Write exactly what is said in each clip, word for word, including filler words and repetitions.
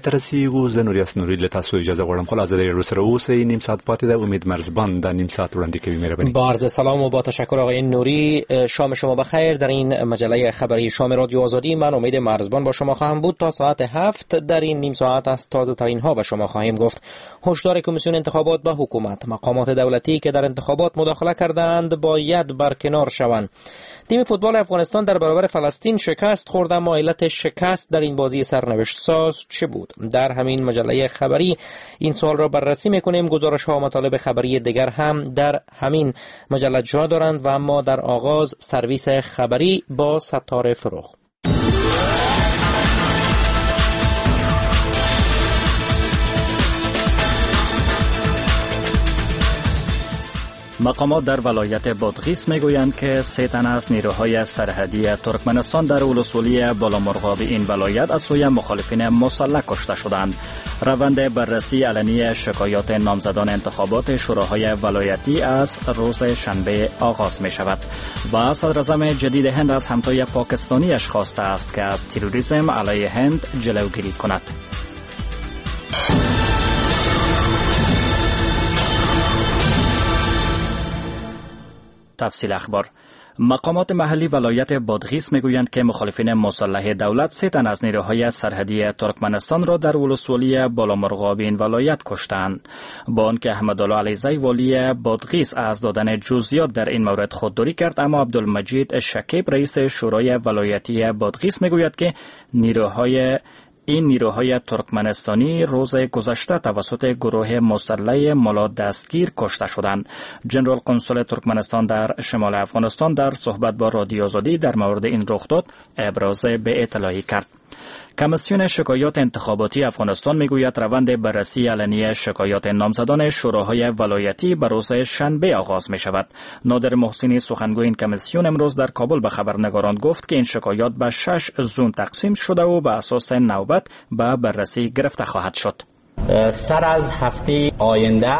ترسي و زه نوریاس نوري له تاسو اجازه غواړم خلاص د روس سره اوسې نیم ساعت پاتې ده. امید مرزبان د نیم ساعت وړاندې کوي. مهرباني. با عرض سلام و با تشکر آقای نوری. شام شما بخیر. در این مجله خبری شام رادیو آزادی من امید مرزبان با شما خواهم بود تا ساعت هفت. در این نیم ساعت از تازه ترین ها به شما خواهیم گفت. هشدار کمیسیون انتخابات به حکومت: مقامات دولتی که در انتخابات مداخله کردند باید برکنار شوند. تیم فوتبال افغانستان در برابر فلسطین شکست خورد، اما علت شکست در این بازی سرنوشت ساز چه بود؟ در همین مجله خبری این سوال را بررسی میکنیم. گزارش ها و مطالب خبری دیگر هم در همین مجله جا دارند و اما در آغاز سرویس خبری با ستاره فروغ. مقامات در ولایت بادغیس میگویند که سه تن از نیروهای سرحدی ترکمنستان در ولسوالی بالامرغاب این ولایت از سوی مخالفین مسلح کشته شدند. روند بررسی علنی شکایات نامزدان انتخابات شوراهای ولایتی از روز شنبه آغاز می شود و صدراعظم جدید هند از همتای پاکستانیش خواسته است که از تروریسم علیه هند جلوگیری کند. تفصیل اخبار. مقامات محلی ولایت بادغیس میگویند که مخالفین مسلح دولت سه تن از نیروهای سرحدی ترکمنستان را در ولسوالی بالامرغاب این ولایت کشتند. با آنکه احمدالله علیزی والی بادغیس از دادن جزئیات در این مورد خودداری کرد، اما عبدالمجید شکیب رئیس شورای ولایتی بادغیس میگوید که نیروهای این نیروهای ترکمنستانی روز گذشته توسط گروه مسلح ملا دستگیر کشته شدند. جنرال قنصل ترکمنستان در شمال افغانستان در صحبت با رادیو آزادی در مورد این رخداد ابراز به اطلاعی کرد. کمیسیون شکایات انتخاباتی افغانستان میگوید روند بررسی علنی شکایات نامزدان شوراهای ولایتی به روز شنبه آغاز می شود. نادر محسنی سخنگوی این کمیسیون امروز در کابل به خبرنگاران گفت که این شکایات به شش زون تقسیم شده و به اساس نوبت به بررسی گرفته خواهد شد. سر از هفته آینده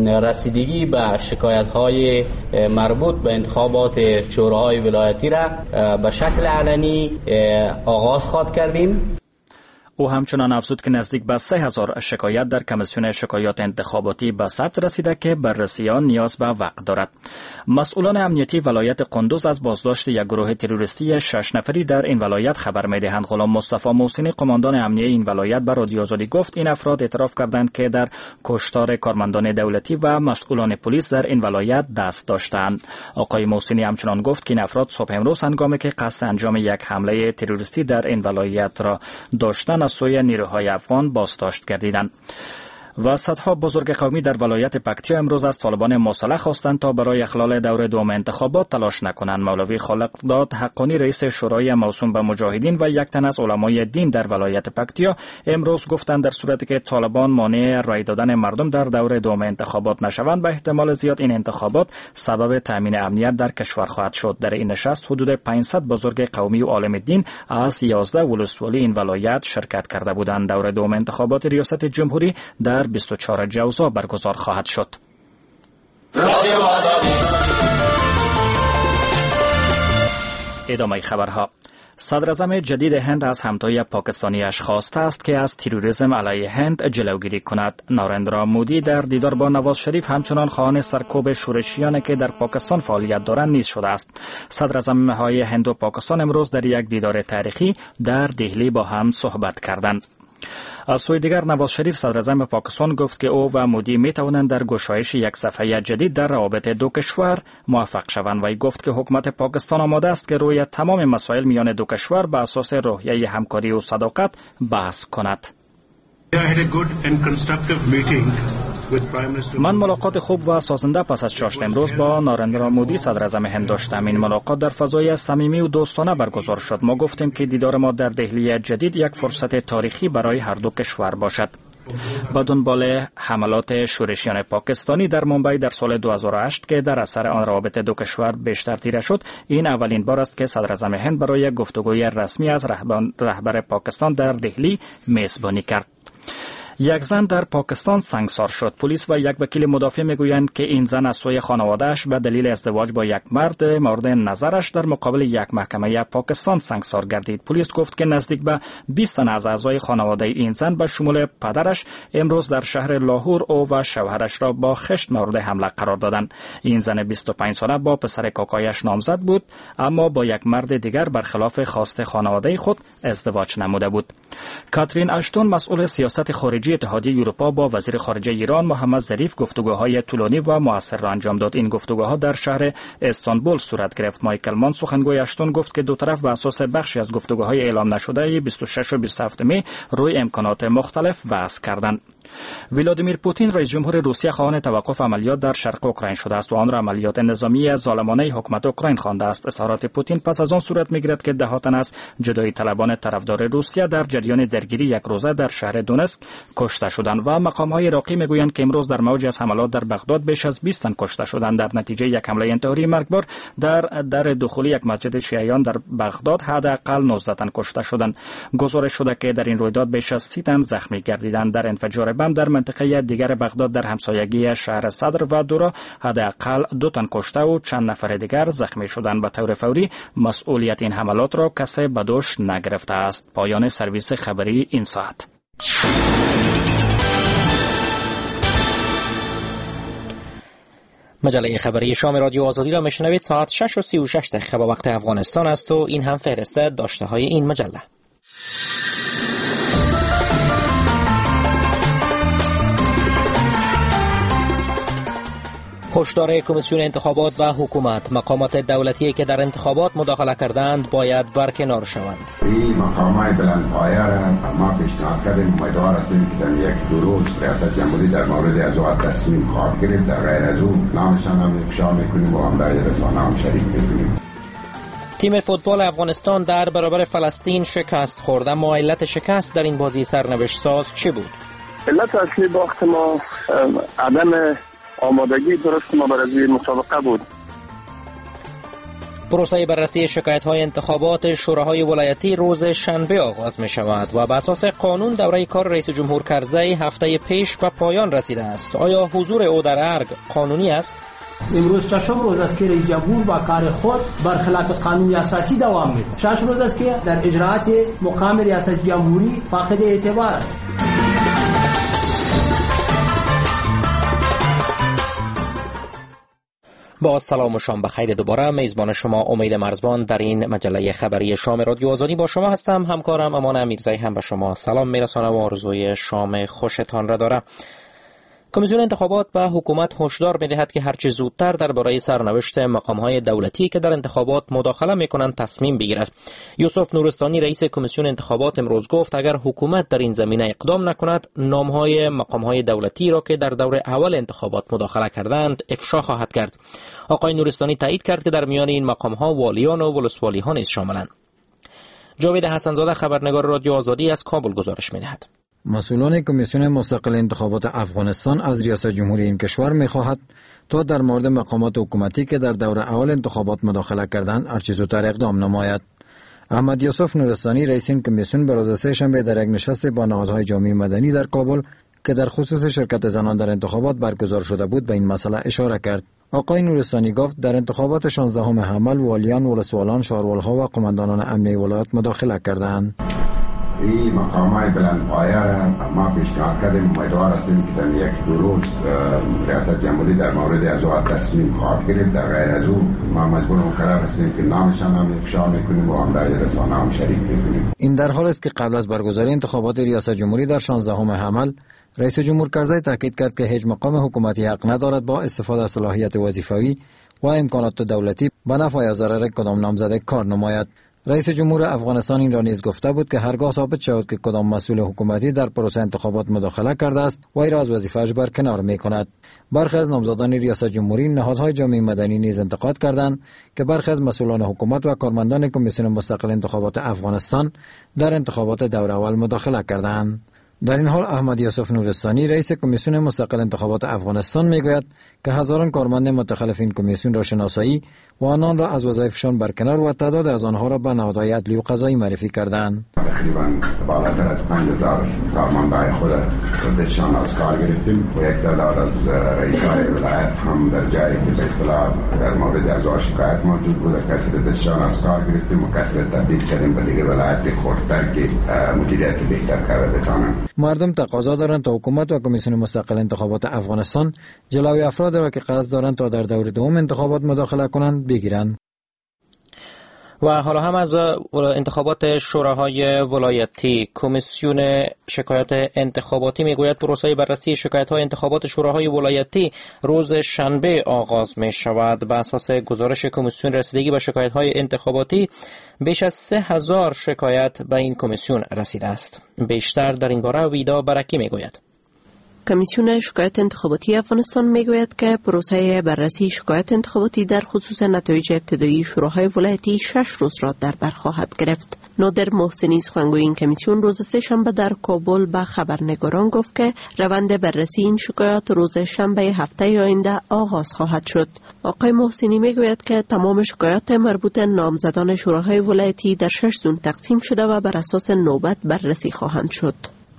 رسیدگی به شکایت‌های مربوط به انتخابات شوراهای ولایتی را به شکل علنی آغاز خواهد کردیم. او همچنان افزود که نزدیک به سه هزار شکایت در کمیسیون شکایات انتخاباتی به ثبت رسیده که بررسی آن نیاز به وقت دارد. مسئولان امنیتی ولایت قندوز از بازداشت یک گروه تروریستی شش نفری در این ولایت خبر می‌دهند. غلام مصطفی محسنی قماندان امنیتی این ولایت به رادیو آزادی گفت این افراد اعتراف کردند که در کشتار کارمندان دولتی و مسئولان پلیس در این ولایت دست داشتند. آقای محسنی همچنان گفت که این افراد صبح امروز هنگامی که قصد انجام یک حمله تروریستی در این ولایت را داشتند از سوی نیروهای افغان بازداشت گردیدند. و صدها بزرگ قومی در ولایت پکتیا امروز از طالبان مسلح خواستند تا برای اخلال دور دوم انتخابات تلاش نکنند. مولوی خالقداد حقانی رئیس شورای موسوم به مجاهدین و یک تن از علمای دین در ولایت پکتیا امروز گفتند در صورتی که طالبان مانع رای دادن مردم در دور دوم انتخابات نشوند به احتمال زیاد این انتخابات سبب تامین امنیت در کشور خواهد شد. در این نشست حدود پانصد بزرگ قومی و عالم دین از یازده ولسوالی این ولایت شرکت کرده بودند. دور دوم انتخابات ریاست جمهوری در بیست و چهارم جوزا برگزار خواهد شد. ادامه خبرها. صدراعظم جدید هند از همتای پاکستانیش خواسته است که از تروریسم علیه هند جلوگیری کند. نارندرا مودی در دیدار با نواز شریف همچنان خواهان سرکوب شورشیانی که در پاکستان فعالیت دارند نیز شده است. صدراعظم‌های هند و پاکستان امروز در یک دیدار تاریخی در دهلی با هم صحبت کردند. از سوی دیگر نواز شریف صدراعظم پاکستان گفت که او و مودی می توانند در گشایش یک صفحه جدید در روابط دو کشور موفق شوند. وی گفت که حکومت پاکستان آماده است که روی تمام مسائل میان دو کشور به اساس روحیه همکاری و صداقت بحث کند. من ملاقات خوب و سازنده پس از چاشت امروز با نارندرا مودی صدراعظم هند داشتم. این ملاقات در فضای صمیمی و دوستانه برگزار شد. ما گفتیم که دیدار ما در دهلی جدید یک فرصت تاریخی برای هر دو کشور باشد. با دنبال حملات شورشیان پاکستانی در ممبئی در سال دو هزار و هشت که در اثر آن روابط دو کشور بیشتر تیره شد، این اولین بار است که صدراعظم هند برای گفتگوی رسمی از رهبر پاکستان در دهلی میزبانی کرد. یک زن در پاکستان سنگسار شد. پلیس و یک وکیل مدافع میگویند که این زن از سوی خانواده‌اش به دلیل ازدواج با یک مرد مورد نظرش در مقابل یک محکمه پاکستان سنگسار گردید. پلیس گفت که نزدیک به بیست تن از اعضای خانواده این زن به شمول پدرش امروز در شهر لاهور او و شوهرش را با خشت مورد حمله قرار دادند. این زن بیست و پنج ساله با پسر کاکایش نامزد بود، اما با یک مرد دیگر برخلاف خواست خانواده خود ازدواج نموده بود. کاترین اشتون مسئول سیاست خارجی اتحادیه اروپا با وزیر خارجه ایران محمد ظریف گفتگوهای طولانی و مؤثر را انجام داد. این گفتگوها در شهر استانبول صورت گرفت. مایکل مان سخنگوی اشتون گفت که دو طرف بر اساس بخشی از گفتگوهای اعلام نشده بیست و شش و بیست و هفت می روی امکانات مختلف بحث کردند. ولادیمیر پوتین رئیس جمهور روسیه خواهان توقف عملیات در شرق اوکراین شده است و آن را عملیات نظامی ظالمانه حکومت اوکراین خوانده است. اظهارات پوتین پس از آن صورت می‌گیرد که ده تن از جدایی طلبان طرفدار روسیه در جریان درگیری یک روزه در شهر دونسک کشته شدند و مقام‌های عراقی می‌گویند که امروز در موج از حملات در بغداد بیش از بیست تن کشته شدند. در نتیجه یک حمله انتحاری مرگبار در در دخولی یک مسجد شیعیان در بغداد حداقل نوزده تن کشته شدند. گزارش شده که در این رویداد بیش از سی تن زخمی گردیدند. در انفجار بم در منطقه دیگر بغداد در همسایگی شهر صدر و دورا حداقل دو تن کشته و چند نفر دیگر زخمی شدند. به طور فوری مسئولیت این حملات را کسی به دوش نگرفته است. پایان سرویس خبری این ساعت. مجله خبری شام رادیو آزادی را میشنوید. ساعت شش و سی و شش دقیقه به وقت افغانستان است و این هم فهرست داشته های این مجله. هشدار کمیسیون انتخابات و حکومت: مقامات دولتی که در انتخابات مداخله کردند باید برکنار شوند. این مقامات بلندپایه را ما پیشنهاد کردیم، امیدوار هستیم که در یک دو روز ریاست جمهوری در مورد از او تصمیم خواهد گرفت. در غیر از او نامشان هم افشا میکنیم و هم در رسانه هم شریک میکنیم. تیم فوتبال افغانستان در برابر فلسطین شکست خورد، اما علت شکست در این بازی سرنوشت ساز چه بود؟ علت اصلی باخت ما عدم آمادگی درست ما برای مسابقه بود. پروسه بررسی شکایت‌های انتخابات شوراهای ولایتی روز شنبه آغاز می شود و بر اساس قانون دوره کار رئیس جمهور کرزی هفته پیش به پایان رسیده است. آیا حضور او در ارگ قانونی است؟ امروز ششم روز است که رئیس جمهور با کار خود برخلاف قانون اساسی دوام می‌دهد. شش روز است که در اجراءات مقام ریاست جمهوری فاقد اعتبار است. با سلام و شام بخیر. دوباره میزبان شما امید مرزبان در این مجله خبری شام رادیو آزادی با شما هستم. همکارم امان امیرزایی هم به شما سلام میرسانه و آرزوی شام خوشتان را داره. کمیسیون انتخابات و حکومت هشدار می‌دهد که هرچه زودتر درباره سرنوشت مقام‌های دولتی که در انتخابات مداخله می‌کنند تصمیم بگیرد. یوسف نورستانی رئیس کمیسیون انتخابات امروز گفت اگر حکومت در این زمینه اقدام نکند نام‌های مقام‌های دولتی را که در دور اول انتخابات مداخله کردند افشا خواهد کرد. آقای نورستانی تایید کرد که در میان این مقام‌ها والیان و ولسوالی‌ها نیز شاملند. جاوید حسن‌زاده خبرنگار رادیو آزادی از کابل گزارش می‌دهد. مسئولان کمیسیون مستقل انتخابات افغانستان از ریاست جمهوری این کشور می‌خواهد تا در مورد مقامات حکومتی که در دور اول انتخابات مداخله کردند هرچه زودتر اقدام نماید. احمد یوسف نورستانی رئیس این کمیسیون به روز سه‌شنبه در یک نشست با نهادهای جامعه مدنی در کابل که در خصوص شرکت زنان در انتخابات برگزار شده بود به این مسئله اشاره کرد. آقای نورستانی گفت در انتخابات شانزدهم حمل والیان، ولسوالان، شهروالها و قماندانان امنیه ولایت مداخله کردند. این مقامات بلندپایه را ما پیشنهاد کردیم، امیدوار هستیم که در یک دو روز ریاست جمهوری در مورد از او تصمیم خواهد گرفت. در غیر از او ما مجبور مقرر هستیم که نامشان هم افشا میکنیم و هم در رسانه هم شریک میکنیم. این در حال است که قبل از برگزاری انتخابات ریاست جمهوری در شانزدهم حمل رئیس جمهور کرزی تاکید کرد که هیچ مقام حکومتی حق ندارد با استفاده از صلاحیت وظیفوی و امکانات دولتی به نفع یا ضرر کدام نامزد کار نماید. رئیس جمهور افغانستان این را نیز گفته بود که هرگاه ثابت شود که کدام مسئول حکومتی در پروسه انتخابات مداخله کرده است وی را از وظیفه‌اش برکنار می‌کند. برخی از نامزدان ریاست جمهوری نهادهای جامعه مدنی نیز انتقاد کردند که برخی از مسئولان حکومت و کارمندان کمیسیون مستقل انتخابات افغانستان در انتخابات دور اول مداخله کردند. در این حال احمد یوسف نورستانی رئیس کمیسیون مستقل انتخابات افغانستان میگوید که هزاران کارمند متخلف این کمیسیون را شناسایی و آنان را از وظایفشان برکنار و تعداد از آنها را به نهادهای عدلی و قضایی معرفی کردند. تقریبا بالاتر از پنج هزار کارمندای خود ردشان از کار گرفتیم و یک تعداد از رئیسای ولایت هم در جایی که به اصطلاح در مورد از شکایت موجود بود کسی ردشان از کار گرفتیم و کسی را تبدیل کردیم به دیگه ولایت خردتر که مدیریت بهتر کرده بتانند. مردم تقاضا دارند تا حکومت و کمیسیون مستقل انتخابات افغانستان جلوی افراد را که قصد دارند تا در دور دوم انتخابات مداخله کنند بگیرند. و حالا هم از انتخابات شوراهای ولایتی. کمیسیون شکایات انتخاباتی میگوید پروسه بررسی شکایت‌های انتخابات شوراهای ولایتی روز شنبه آغاز می شود. بر اساس گزارش کمیسیون رسیدگی به شکایت‌های انتخاباتی بیش از سه هزار شکایت به این کمیسیون رسیده است. بیشتر در این باره ویدا برکی میگوید. کمیسیون شکایت انتخاباتی افغانستان میگوید که پروسه بررسی شکایت انتخاباتی در خصوص نتایج ابتدایی شوراهای ولایتی شش روز را در بر خواهد گرفت. نادر محسنی سخنگوی این کمیسیون روز سه شنبه در کابل به خبرنگاران گفت که روند بررسی این شکایات روز شنبه هفته آینده آغاز خواهد شد. آقای محسنی میگوید که تمام شکایات مربوط نامزدان شوراهای ولایتی در شش زون تقسیم شده و بر اساس نوبت بررسی خواهند شد.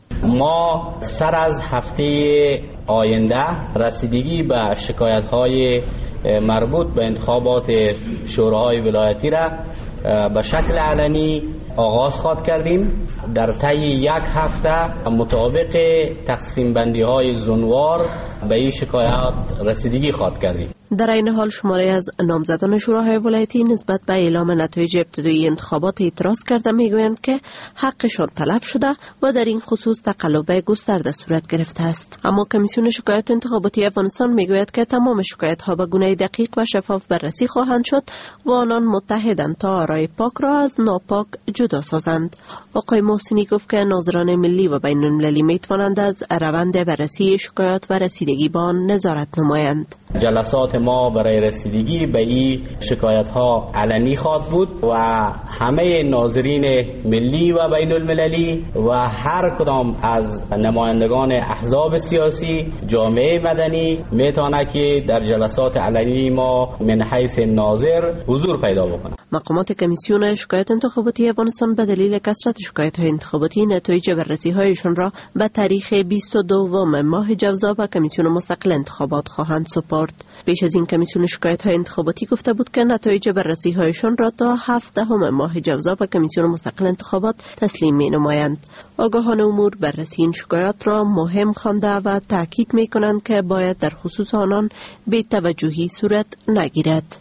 ما سر از هفته آینده رسیدگی به شکایت‌های مربوط به انتخابات شوراهای ولایتی را به شکل علنی آغاز خواد کردیم. در طی یک هفته مطابق تقسیم بندی های زونوار به این شکایات رسیدگی خواد کردیم. در این حال شماری از نامزدان شوراهای ولایتی نسبت به اعلام نتایج ابتدایی انتخابات اعتراض کرده میگویند که حقشان تلف شده و در این خصوص تقلب گسترده صورت گرفته است. اما کمیسیون شکایات انتخاباتی افغانستان میگوید که تمام شکایت ها به گونه دقیق و شفاف بررسی خواهند شد و آنان متحدند تا آرای پاک را از ناپاک جدا سازند. آقای محسنی گفت که ناظران ملی و بین المللی میتوانند از روند بررسی شکایات و رسیدگی به آن نظارت نمایند. جلسات ما برای رسیدگی به این شکایت ها علنی خواهد بود و همه ناظرین ملی و بین المللی و هر کدام از نمایندگان احزاب سیاسی، جامعه مدنی میتونه که در جلسات علنی ما من حیث ناظر حضور پیدا بکنه. مقامات کمیسیون شکایت انتخاباتی افغانستان به دلیل کثرت شکایت های انتخاباتی نتایج بررسی هایشان را به تاریخ بیست و دو ماه جوزا به کمیسیون مستقل انتخابات خواهند سپرد. پیش از این کمیسیون شکایت های انتخاباتی گفته بود که نتایج بررسی هایشان را تا هفدهم ماه جوزا به کمیسیون مستقل انتخابات تسلیم می نمایند. آگاهان امور بررسی این شکایات را مهم خوانده و تاکید می کنند که باید در خصوص آنان بی توجهی صورت نگیرد.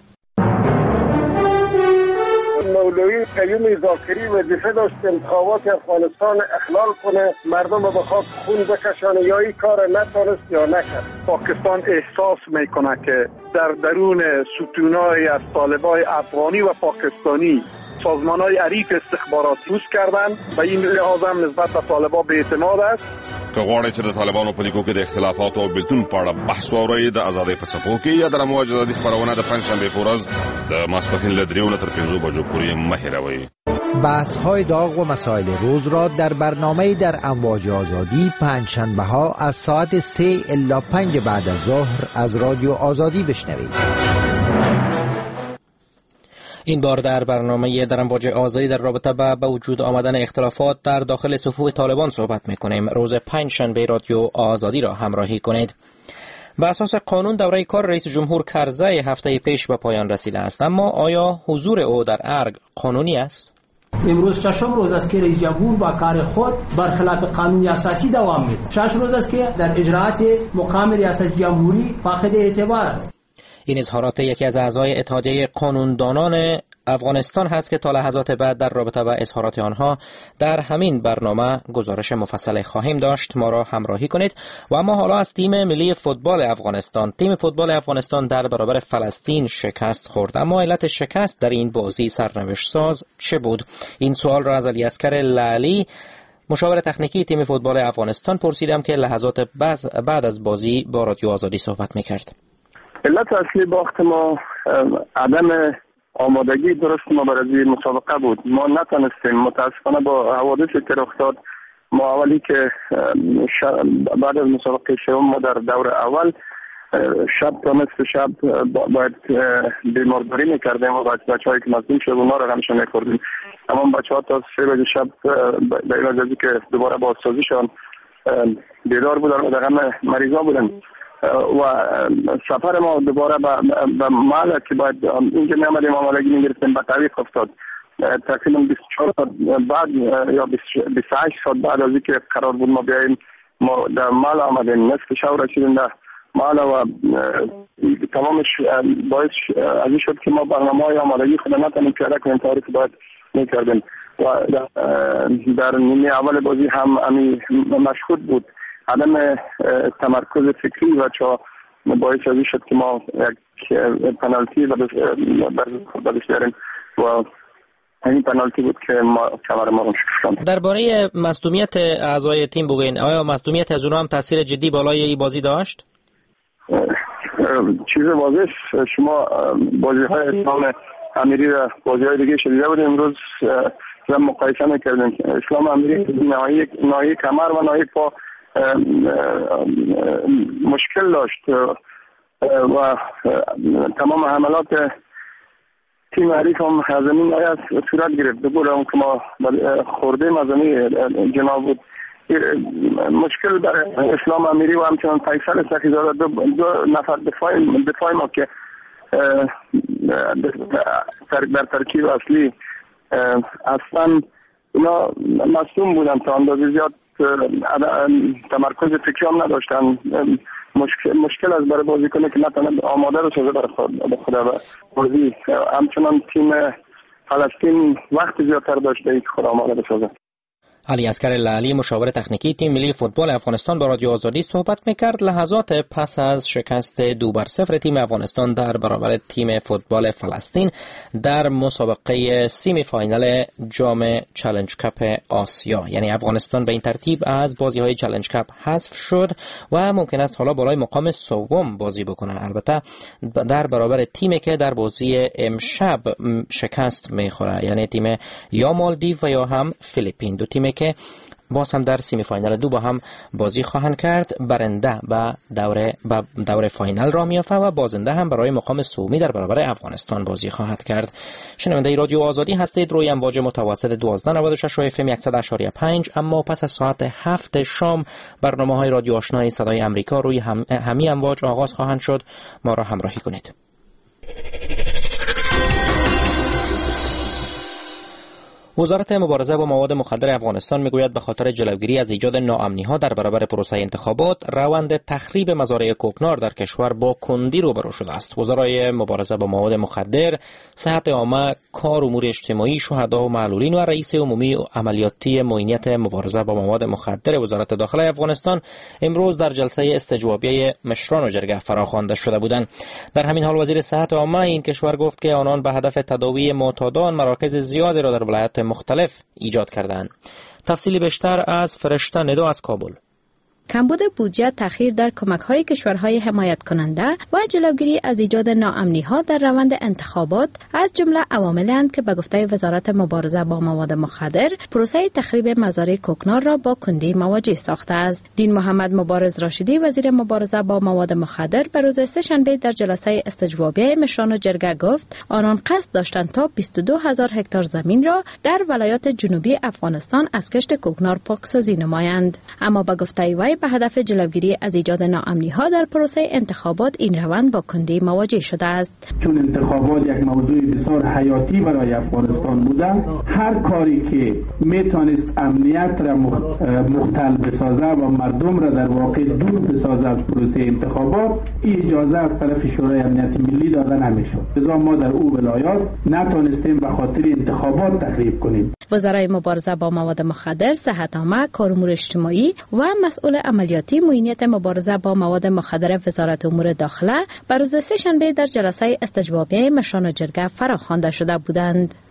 مولوی قیوم ذاکری وظیفه داشت انتخابات افغانستان اخلال کنه، مردم رو بخواد خون بکشانه، یا این کار نتونست یا نکرد. پاکستان احساس میکنه که در درون ستونای از طالبای افغانی و پاکستانی سازمان‌های عریف استخباراتی روز کردن و این لحاظ هم نسبت به طالبان به اعتماد است. که غواړي چې د طالبانو په لیکو کې د اختلافات او بیلتون په اړه بحث واورئ د ازادۍ په څپو کې یا د امواج ازادي خپرونه د پنجشنبه په ورځ د ماسپښین له دریو نه تر پنځو بجو پورې مه هېروئ. بحث‌های داغ و مسائل روز را در برنامه در امواج آزادی پنجشنبه ها از ساعت سه الی پنج بعد از ظهر از رادیو آزادی بشنوید. این بار در برنامه در امواج آزادی در رابطه با به وجود آمدن اختلافات در داخل صفوف طالبان صحبت می‌کنیم. روز پنجشنبه رادیو آزادی را همراهی کنید. بر اساس قانون دوره کار رئیس جمهور کرزی هفته پیش به پایان رسیده است، اما آیا حضور او در ارگ قانونی است؟ امروز ششم روز است که رئیس جمهور با کار خود برخلاف قانون اساسی دوام می‌دهد. شش روز است که در اجراات مقام ریاست جمهوری فاقد اعتبار است. این اظهارات یکی از اعضای اتحادیه قانوندانان افغانستان هست که تا لحظات بعد در رابطه با اظهارات آنها در همین برنامه گزارش مفصل خواهیم داشت. ما را همراهی کنید. و اما حالا از تیم ملی فوتبال افغانستان. تیم فوتبال افغانستان در برابر فلسطین شکست خورد، اما علت شکست در این بازی سرنوشت ساز چه بود؟ این سوال را از علی اصغر لعلی مشاور تکنیکی تیم فوتبال افغانستان پرسیدم که لحظات بعد از بازی با رادیو آزادی صحبت می‌کرد. علت اصلی باخت ما عدم آمادگی درست ما برای مسابقه بود. ما نتونستیم، متاسفانه با حوادثی که رخ داد، ما اولی که بعد از مسابقه شوم ما در دور اول شب تا نصف شب باید بیمارداری میکردیم و بچه هایی که مصدوم شد اونا رو غمشون میکردیم. تمام بچه ها تا سه بجه شب به این وجهی که دوباره بازسازیشان بیدار بودن و در غم مریضا بودن و سفر ما دوباره به محل که باید اینجا می آمدیم آمادگی می گرفتیم به تعویق افتاد. تقریبا بیست و چهار ساعت بعد یا بیست و هشت ساعت بعد از اینکه قرار بود ما بیاییم ما در محل آمدیم، نصف شب رسیدیم در محل و تمامش باعث از این شد که ما برنامه های آمادگی خود نتونیم پیاده کنیم طوری که باید میکردیم و در نیمه اول بازی هم امی مشهود بود عدم تمرکز فکری و چا باعث از این شد که ما یک پنالتی بدش داریم و این پنالتی بود که ما کمر ما رو شکست. درباره مصدومیت اعضای تیم بگوین، آیا مصدومیت از اونها هم تاثیر جدی بالای این بازی داشت؟ چیز واضح شما بازی های اسلام امیری و بازی های دیگه شدیده بودیم. امروز زم مقایسه میکردیم اسلام امیری نهایی نهایی کمر و نهایی پا مشکل داشت و تمام حملات تیم حریف هم از زمین آیت صورت گرفت. بگویم که ما خورده مزمی جناب بود. مشکل در اسلام امیری و همچنان فیصل سخیزاده دو, دو نفر دفاع دفاع ما که در ترکیب اصلی اصلا اینا مصدوم بودن، تا اندازه زیاد تمرکز فکری هم نداشتن. مشکل مشکل از برای بازی کنه که نتونه آماده رو سازه برای خود بازی. همچنان تیم فلسطین وقت زیادتر داشته که خود آماده بسازه. علی اصغر لعلی مشاور تکنیکی تیم ملی فوتبال افغانستان با رادیو آزادی صحبت میکرد لحظات پس از شکست دو بر صفر تیم افغانستان در برابر تیم فوتبال فلسطین در مسابقه سیمی فاینال جام چالش کاپ آسیا. یعنی افغانستان به این ترتیب از بازی های چالش کاپ حذف شد و ممکن است حالا بالای مقام سوم بازی بکنه، البته در برابر تیمی که در بازی امشب شکست میخوره، یعنی تیم یا مالدیو و یا هم فیلیپین. دو تیمی که باز هم در سیمی فاینال دو با هم بازی خواهند کرد. برنده به دوره به دوره فاینال را میافته و بازنده هم برای مقام سومی در برابر افغانستان بازی خواهد کرد. شنونده رادیو آزادی هستید روی امواج متوسط دوازده نود و شش اف ام صد و شش و پنج. اما پس از ساعت هفت شام برنامه های رادیو آشنای صدای امریکا روی هم همین امواج آغاز خواهند شد. ما را همراهی کنید. وزارت مبارزه با مواد مخدر افغانستان میگوید به خاطر جلوگیری از ایجاد ناامنی‌ها در برابر پروسه انتخابات، روند تخریب مزارع کوکنار در کشور با کندی روبرو شده است. وزرای مبارزه با مواد مخدر، صحت عامه، کار امور اجتماعی، شهدا و معلولین و رئیس عمومی عملیاتی معینیت مبارزه با مواد مخدر وزارت داخله افغانستان امروز در جلسه استجوابیه مشران و جرگه فراخوانده شده بودند. در همین حال وزیر صحت عامه این کشور گفت که آنان به هدف تداوی معتادان مراکز زیادی را در ولایات مختلف ایجاد کردند. تفصیلی بیشتر از فرشته ندا از کابل. کمبود بودجه، تأخیر در کمک‌های کشورهای حمایت کننده و جلوگیری از ایجاد ناامنی‌ها در روند انتخابات از جمله عوامل‌اند که به گفته وزارت مبارزه با مواد مخدر پروسه تخریب مزارع کوکنار را با کندی مواجه ساخته است. دین محمد مبارز راشدی وزیر مبارزه با مواد مخدر به روز سه‌شنبه در جلسه استجوابیه مشران و جرگه گفت آنان قصد داشتند تا بیست و دو هزار هکتار زمین را در ولایات جنوبی افغانستان از کشت کوکنار پاکسازی نمایند. اما به گفته وی به هدف جلوگیری از ایجاد ناامنی‌ها در پروسه انتخابات این روند با کندی مواجه شده است. چون انتخابات یک موضوع بسیار حیاتی برای افغانستان بوده، هر کاری که میتونست امنیت را مختل بسازه و مردم را در واقع دور بسازه از پروسه انتخابات، این اجازه از طرف شورای امنیت ملی داده نمیشد. لذا ما در او ولایات نتونستیم به خاطر انتخابات تخریب کنیم. وزرای مبارزه با مواد مخدر، صحت عامه، کار امور اجتماعی و مسئول عملیاتی معینیت مبارزه با مواد مخدر وزارت امور داخله بر روز سه‌شنبه در جلسه استجوابیه مشران جرگه فراخوانده شده بودند.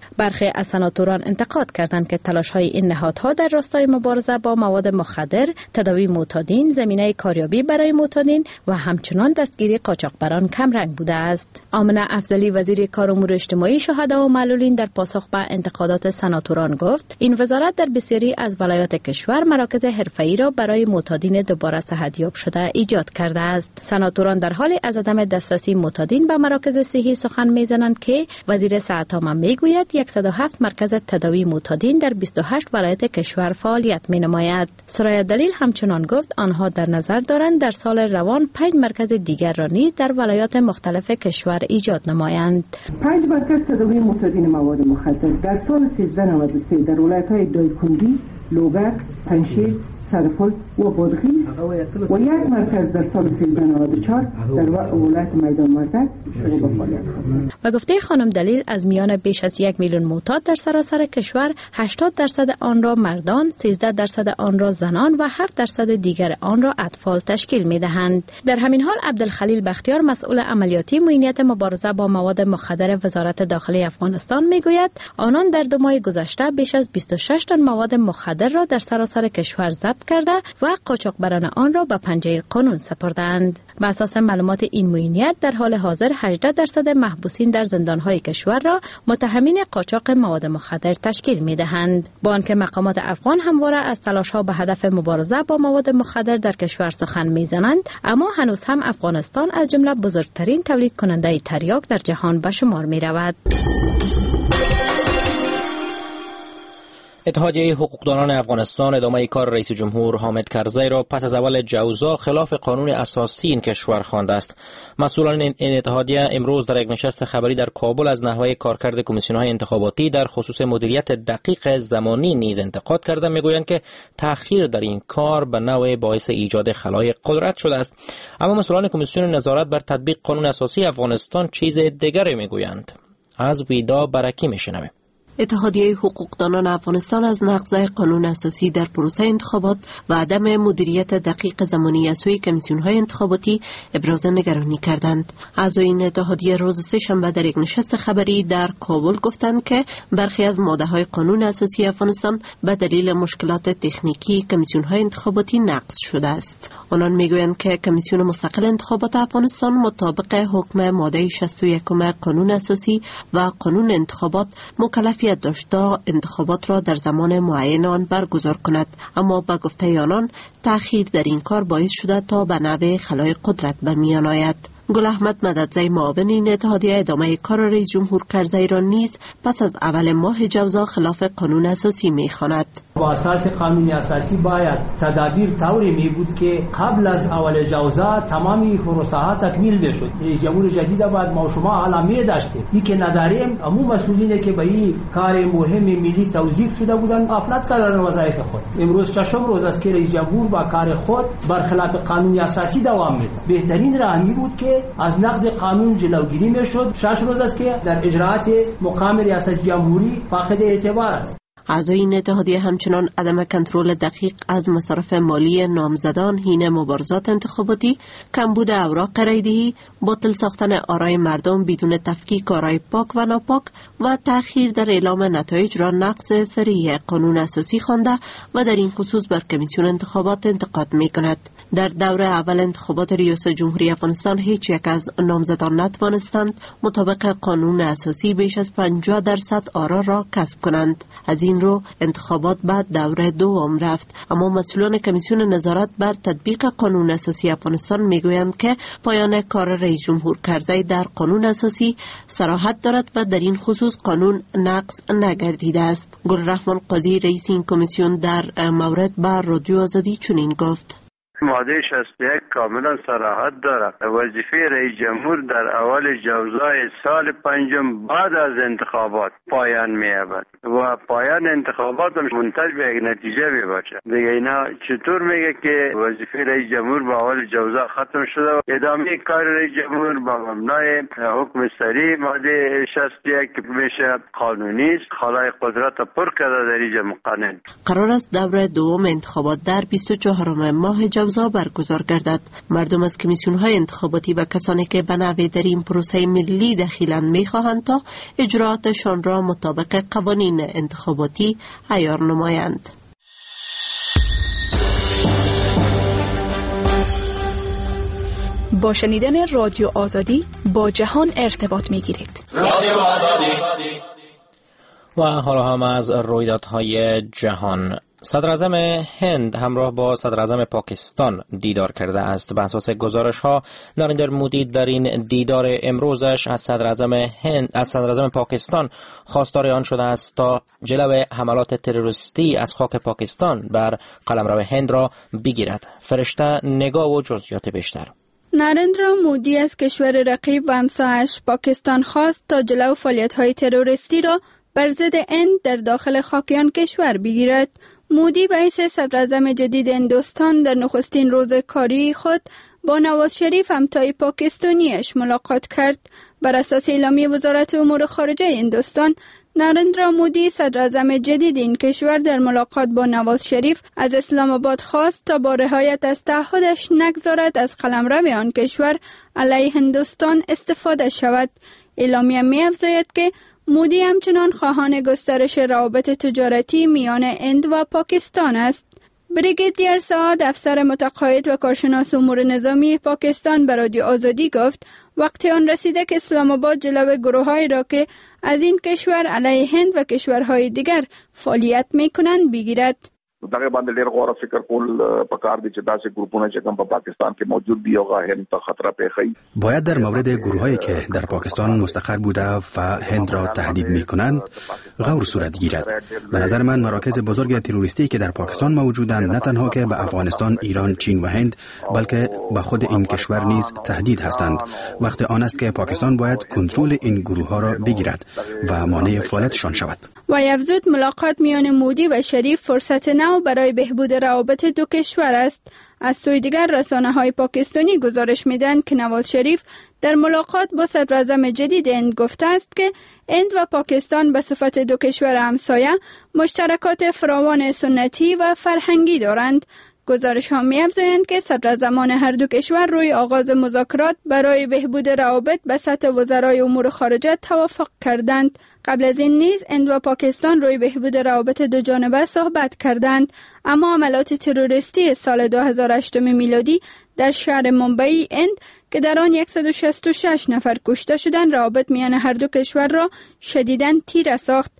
برخی از سناتوران انتقاد کردند که تلاش‌های این نهادها در راستای مبارزه با مواد مخدر، تداوی معتادین، زمینه کاریابی برای معتادین و همچنان دستگیری قاچاقبران کمرنگ بوده است. آمنه افضلی وزیر کار امور اجتماعی شهدا و معلولین در پاسخ به انتقادات سناتوران گفت این وزارت در بسیاری از ولایات کشور مراکز حرفه‌ای را برای معتادین دوباره صحتیاب شده ایجاد کرده است. سناتوران در حال از عدم دسترسی معتادین به مراکز صحی سخن می‌زنند که وزیر صحت عامه میگوید صد و هفت مرکز تداوی معتادین در بیست و هشت ولایت کشور فعالیت می‌نماید. سرای دلیل همچنان گفت آنها در نظر دارند در سال روان پنج مرکز دیگر را نیز در ولایات مختلف کشور ایجاد نمایند. پنج مرکز تداوی معتادین مواد مخدر در سال سیزده نود و سه در ولایت‌های دایکنډي، لوګر، پنجشیر، سرپل و بادغیس و یک مرکز در سال سیزده نود و چهار در ولایت میدان وردک شروع به فعالیت کرد. و گفته خانم دلیل از میان بیش از یک میلیون معتاد در سراسر کشور هشتاد درصد آن را مردان، سیزده درصد آن را زنان و هفت درصد دیگر آن را اطفال تشکیل می‌دهند. در همین حال عبدالخلیل بختیار مسئول عملیاتی معینیت مبارزه با مواد مخدر وزارت داخلی افغانستان میگوید آنان در دو ماه گذشته بیش از بیست و شش تن مواد مخدر را در سراسر کشور ضبط کرده و قاچاقبران آن را به پنجه قانون سپردند. بر اساس معلومات این معینیت در حال حاضر هجده درصد محبوسین در زندان‌های کشور را متهمین قاچاق مواد مخدر تشکیل می‌دهند. با آنکه مقامات افغان همواره از تلاش‌ها به هدف مبارزه با مواد مخدر در کشور سخن می‌زنند، اما هنوز هم افغانستان از جمله بزرگترین تولید کننده تریاک در جهان به شمار می‌رود. اتحادیه حقوقدانان افغانستان ادامه کار رئیس جمهور حامد کرزی را پس از اول جوزا خلاف قانون اساسی این کشور خوانده است. مسئولان این اتحادیه امروز در یک نشست خبری در کابل از نحوه کارکرد کمیسیون‌های انتخاباتی در خصوص مدیریت دقیق زمانی نیز انتقاد کرده میگویند که تأخیر در این کار به نوع باعث ایجاد خلای قدرت شده است. اما مسئولان کمیسیون نظارت بر تطبیق قانون اساسی افغانستان چیز دیگری میگویند. از ویدا برکی میشنویم. اتحادیه حقوقدانان افغانستان از نقض قانون اساسی در پروسه انتخابات و عدم مدیریت دقیق زمانی از سوی کمیسیون‌های انتخاباتی ابراز نگرانی کردند. اعضای این اتحادیه روز سه‌شنبه در یک نشست خبری در کابل گفتند که برخی از ماده‌های قانون اساسی افغانستان به دلیل مشکلات تکنیکی کمیسیون‌های انتخاباتی نقض شده است. آنان میگویند که کمیسیون مستقل انتخابات افغانستان مطابق حکم ماده شصت و یک قانون اساسی و قانون انتخابات مکلفیت داشت تا انتخابات را در زمان معین آن برگزار کند، اما با گفته آنان تأخیر در این کار باعث شده تا به نحو خلای قدرت به میان آید. گل احمد مددزی معاون این اتحادیه ادامه کار رئیس جمهور کرزی را نیز پس از اول ماه جوزا خلاف قانون اساسی می‌خواند. با اساس قانون اساسی باید تدابیر طوری می بود که قبل از اول جوزا تمامی پروسه ها تکمیل بشد. رئیس جمهور جدید باید ما شما علامه داشتیم. این که نداریم، اما مسئولینی که به این کار مهم ملی توظیف شده بودند غفلت کردند وظایف خود. امروز ششم روز است که رئیس جمهور با کار خود برخلاف قانون اساسی دوام می‌دهد. بهترین راه می بود که از نقض قانون جلوگیری میشد. شش روز است که در اجراءات مقام ریاست جمهوری فاقد اعتبار است. اعضای این اتحادیه همچنان عدم کنترل دقیق از مصارف مالی نامزدان حین مبارزات انتخاباتی، کمبود اوراق رایدهی، باطل ساختن آرای مردم بدون تفکیک آرای پاک و ناپاک و تأخیر در اعلام نتایج را نقض صریح قانون اساسی خوانده و در این خصوص بر کمیسیون انتخابات انتقاد می کند. در دور اول انتخابات ریاست جمهوری افغانستان هیچ یک از نامزدان نتوانستند مطابق قانون اساسی بیش از پنجاه درصد آرا را کسب کنند. از این رو انتخابات بعد دوره دوم رفت، اما مسئولان کمیسیون نظارت بر تطبیق قانون اساسی افغانستان میگویند که پایان کار رئیس جمهور کرزی در قانون اساسی صراحت دارد و در این خصوص قانون نقض نگردیده است. گلرحمان قاضی رئیس این کمیسیون در مورد بر رادیو آزادی چنین گفت: ماده شصت و یک کاملا صراحت دارد. وظیفه رئیس جمهور در اول جوزای سال پنجم بعد از انتخابات پایان می‌یابد و پایان انتخابات منتج به یک نتیجه می‌باشد. دیگه اینا چطور میگه که وظیفه رئیس جمهور با اول جوزا ختم شده و ادامه کار رئیس جمهور با مبنای حکم صریح ماده شصت و یک میشه قانونی است. خلای قدرت پر کرده در اینجا مقنن. قرار است دور دوم انتخابات در بیست و چهارم ماه جوزا جوزا برگزار گردد. مردم از کمیسیون های انتخاباتی و کسانی که به نوی در این پروسه ملی دخیلند می خواهند تا اجراعاتشان را مطابق قوانین انتخاباتی عیار نمایند. با شنیدن رادیو آزادی با جهان ارتباط می گیرید. رادیو آزادی. و حالا هم از رویدادهای جهان. صدر اعظم هند همراه با صدر اعظم پاکستان دیدار کرده است. به اساس گزارش ها نریندر مودی در این دیدار امروزش از صدر اعظم هند از صدر اعظم پاکستان خواستار آن شده است تا جلوی حملات تروریستی از خاک پاکستان بر قلمرو هند را بگیرد. فرشته نگاه و جزئیات بیشتر. نریندر مودی از کشور رقیب و همسایه‌اش پاکستان خواست تا جلو فعالیت‌های تروریستی را بر ضد هند در داخل خاک آن کشور بگیرد. مودی به حیث صدر اعظم جدید هندوستان در نخستین روز کاری خود با نواز شریف همتای پاکستانیش ملاقات کرد. بر اساس اعلامیه وزارت امور خارجه هندوستان، نریندر مودی صدر اعظم جدید این کشور در ملاقات با نواز شریف از اسلام آباد خواست تا با رعایت از تعهدش نگذارد از قلمرو آن کشور علیه هندوستان استفاده شود. اعلامیه می‌افزاید که مودی همچنان خواهان گسترش روابط تجارتی میان هند و پاکستان است. بریگیدیر سعد، افسر متقاعد و کارشناس امور نظامی پاکستان، به رادیو آزادی گفت وقتی آن رسیده که اسلام آباد جلوه گروه‌هایی را که از این کشور علیه هند و کشورهای دیگر فعالیت می‌کنند بگیرد. دغه باندې ډېر غور او فکر کول پکار دي چې داسې ګروپونه چې کوم په پاکستان کې موجود دي او هند ته خطر پیښي. باید در مورد گروهایی که در پاکستان مستقر بوده و هند را تهدید می‌کنند غور صورت گیرد. به نظر من مراکز بزرگ تروریستی که در پاکستان موجودند نه تنها که به افغانستان، ایران، چین و هند بلکه به خود این کشور نیز تهدید هستند. وقت آن است که پاکستان باید کنترل این گروه‌ها را بگیرد و مانع فعالیتشان شود. و افزود ملاقات میان مودی و شریف فرصت نو برای بهبود روابط دو کشور است. از سوی دیگر رسانه‌های پاکستانی گزارش می‌دهند که نواز شریف در ملاقات با صدر اعظم جدید هند گفته است که هند و پاکستان به صفت دو کشور همسایه مشترکات فراوان سنتی و فرهنگی دارند. گزارش ها می‌افزایند که صدراعظمان هر دو کشور روی آغاز مذاکرات برای بهبود روابط به سطح وزرای امور خارجه توافق کردند. قبل از این نیز هند و پاکستان روی بهبود روابط دو جانبه صحبت کردند، اما عملات تروریستی سال دو هزار و هشت میلادی در شهر ممبئی هند که در آن صد و شصت و شش نفر کشته شدند روابط میان هر دو کشور را شدیداً تیره ساخت.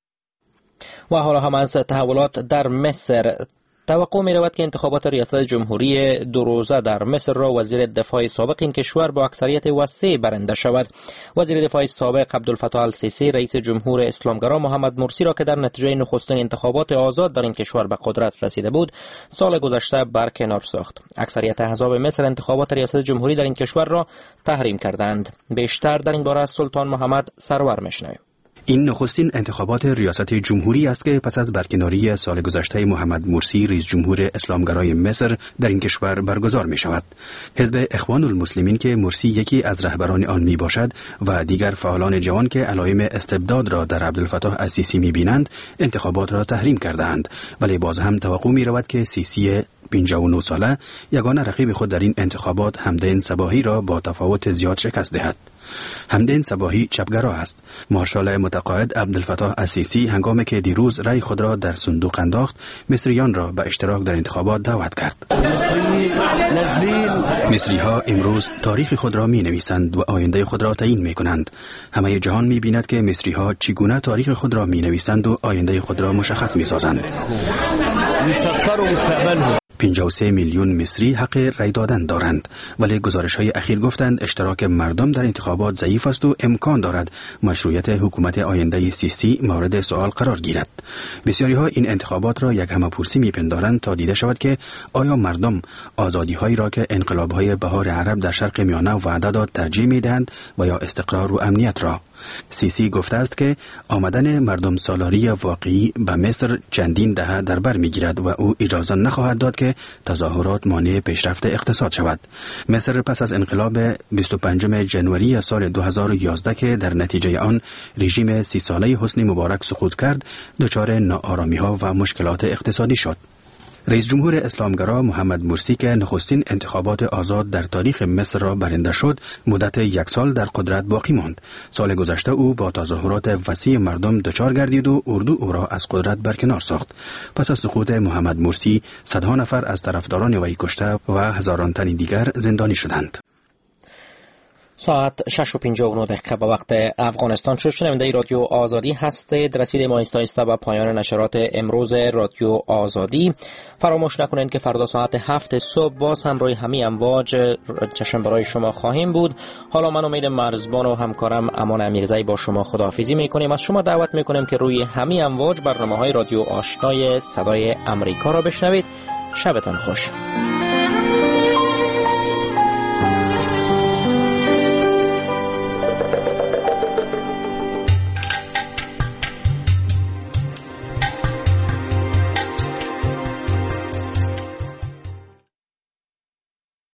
و حالا هم از تحولات در مصر. توقع می رود که انتخابات ریاست جمهوری دو روزه در مصر را وزیر دفاع سابق این کشور با اکثریت وسیع برنده شود. وزیر دفاع سابق عبدالفتاح السیسی رئیس جمهور اسلامگرا محمد مرسی را که در نتیجه نخستین انتخابات آزاد در این کشور به قدرت رسیده بود سال گذشته برکنار ساخت. اکثریت احزاب مصر انتخابات ریاست جمهوری در این کشور را تحریم کردند. بیشتر در این باره از سلطان محمد سرور میشنویم. این نخستین انتخابات ریاست جمهوری است که پس از برکناری سال گذشته محمد مرسی رئیس جمهور اسلامگرای مصر در این کشور برگزار می شود. حزب اخوان المسلمین که مرسی یکی از رهبران آن می باشد و دیگر فعالان جوان که علائم استبداد را در عبدالفتاح السیسی می بینند انتخابات را تحریم کردند، ولی باز هم توقع می رود که سیسی پنجاه و نه ساله یگانه رقیب خود در این انتخابات حمدین صباحی را با تفاوت زیاد شکست دهد. حمدین صباحی چپگرا است. مارشال متقاعد عبدالفتاح السیسی هنگامی که دیروز رأی خود را در صندوق انداخت مصریان را به اشتراک در انتخابات دعوت کرد. مصری ها امروز تاریخ خود را می نویسند و آینده خود را تعیین می کنند. همه جهان می بیند که مصری ها چگونه تاریخ خود را می نویسند و آینده خود را مشخص می سازند. پنجاه و سه میلیون مصری حق رای دادن دارند، ولی گزارش‌های اخیر گفتند اشتراک مردم در انتخابات ضعیف است و امکان دارد مشروعیت حکومت آینده سیسی مورد سوال قرار گیرد. بسیاری‌ها این انتخابات را یک همه‌پرسی می‌پندارند تا دیده شود که آیا مردم آزادی‌هایی را که انقلاب‌های بهار عرب در شرق میانه وعده داد ترجیح می‌دهند و یا استقرار و امنیت را. سیسی گفته است که آمدن مردم سالاری واقعی به مصر چندین دهه در بر می‌گیرد و او اجازه نخواهد داد که تظاهرات مانع پیشرفت اقتصاد شود. مصر پس از انقلاب بیست و پنجم ژانویه سال دو هزار و یازده که در نتیجه آن رژیم سی ساله حسنی مبارک سقوط کرد، دچار ناآرامی‌ها و مشکلات اقتصادی شد. رئیس جمهور اسلامگرا محمد مرسی که نخستین انتخابات آزاد در تاریخ مصر را برنده شد، مدت یک سال در قدرت باقی ماند. سال گذشته او با تظاهرات وسیع مردم دچار گردید و اردو او را از قدرت برکنار ساخت. پس از سقوط محمد مرسی، صدها نفر از طرفداران وی کشته و هزاران تن دیگر زندانی شدند. ساعت شش و پنجاه و نه دقیقه به وقت افغانستان شد. شنونده رادیو آزادی هستید. رسید ما ایستا به پایان نشرات امروز رادیو آزادی. فراموش نکنید که فردا ساعت هفت صبح باز هم روی همین امواج چشم برای شما خواهیم بود. حالا من امید مرزبان و همکارم امان امیرزایی با شما خداحافظی میکنیم. از شما دعوت میکنیم که روی همین امواج برنامه‌های رادیو آشنای صدای امریکا را بشنوید. شبتان خوش.